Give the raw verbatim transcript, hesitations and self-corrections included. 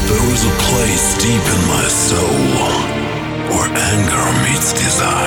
There was a place deep in my soul where anger meets desire.